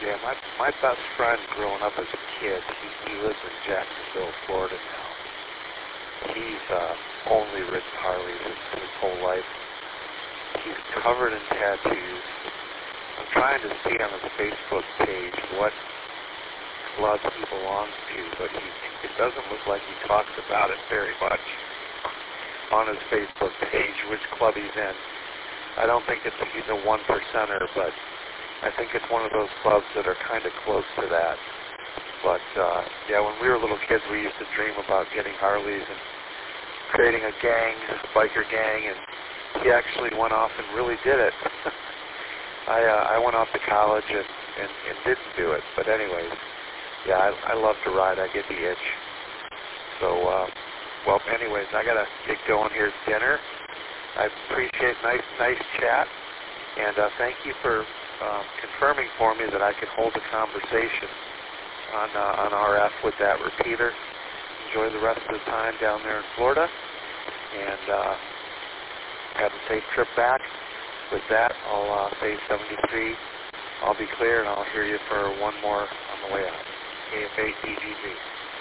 Yeah, my best friend growing up as a kid, he lives in Jacksonville, Florida now. He's only ridden Harleys his whole life. He's covered in tattoos. I'm trying to see on his Facebook page what club he belongs to, but it doesn't look like he talks about it very much on his Facebook page, which club he's in. I don't think he's a one percenter, but I think it's one of those clubs that are kind of close to that. But, yeah, when we were little kids, we used to dream about getting Harleys and creating a gang, a biker gang, and he actually went off and really did it. I went off to college and didn't do it. But anyways, yeah, I love to ride. I get the itch. So, well, anyways, I got to get going. Here's dinner. I appreciate nice chat. And thank you for confirming for me that I can hold a conversation on RF with that repeater. Enjoy the rest of the time down there in Florida, and have a safe trip back. With that, I'll say 73. I'll be clear, and I'll hear you for one more on the way out. KFA TGV.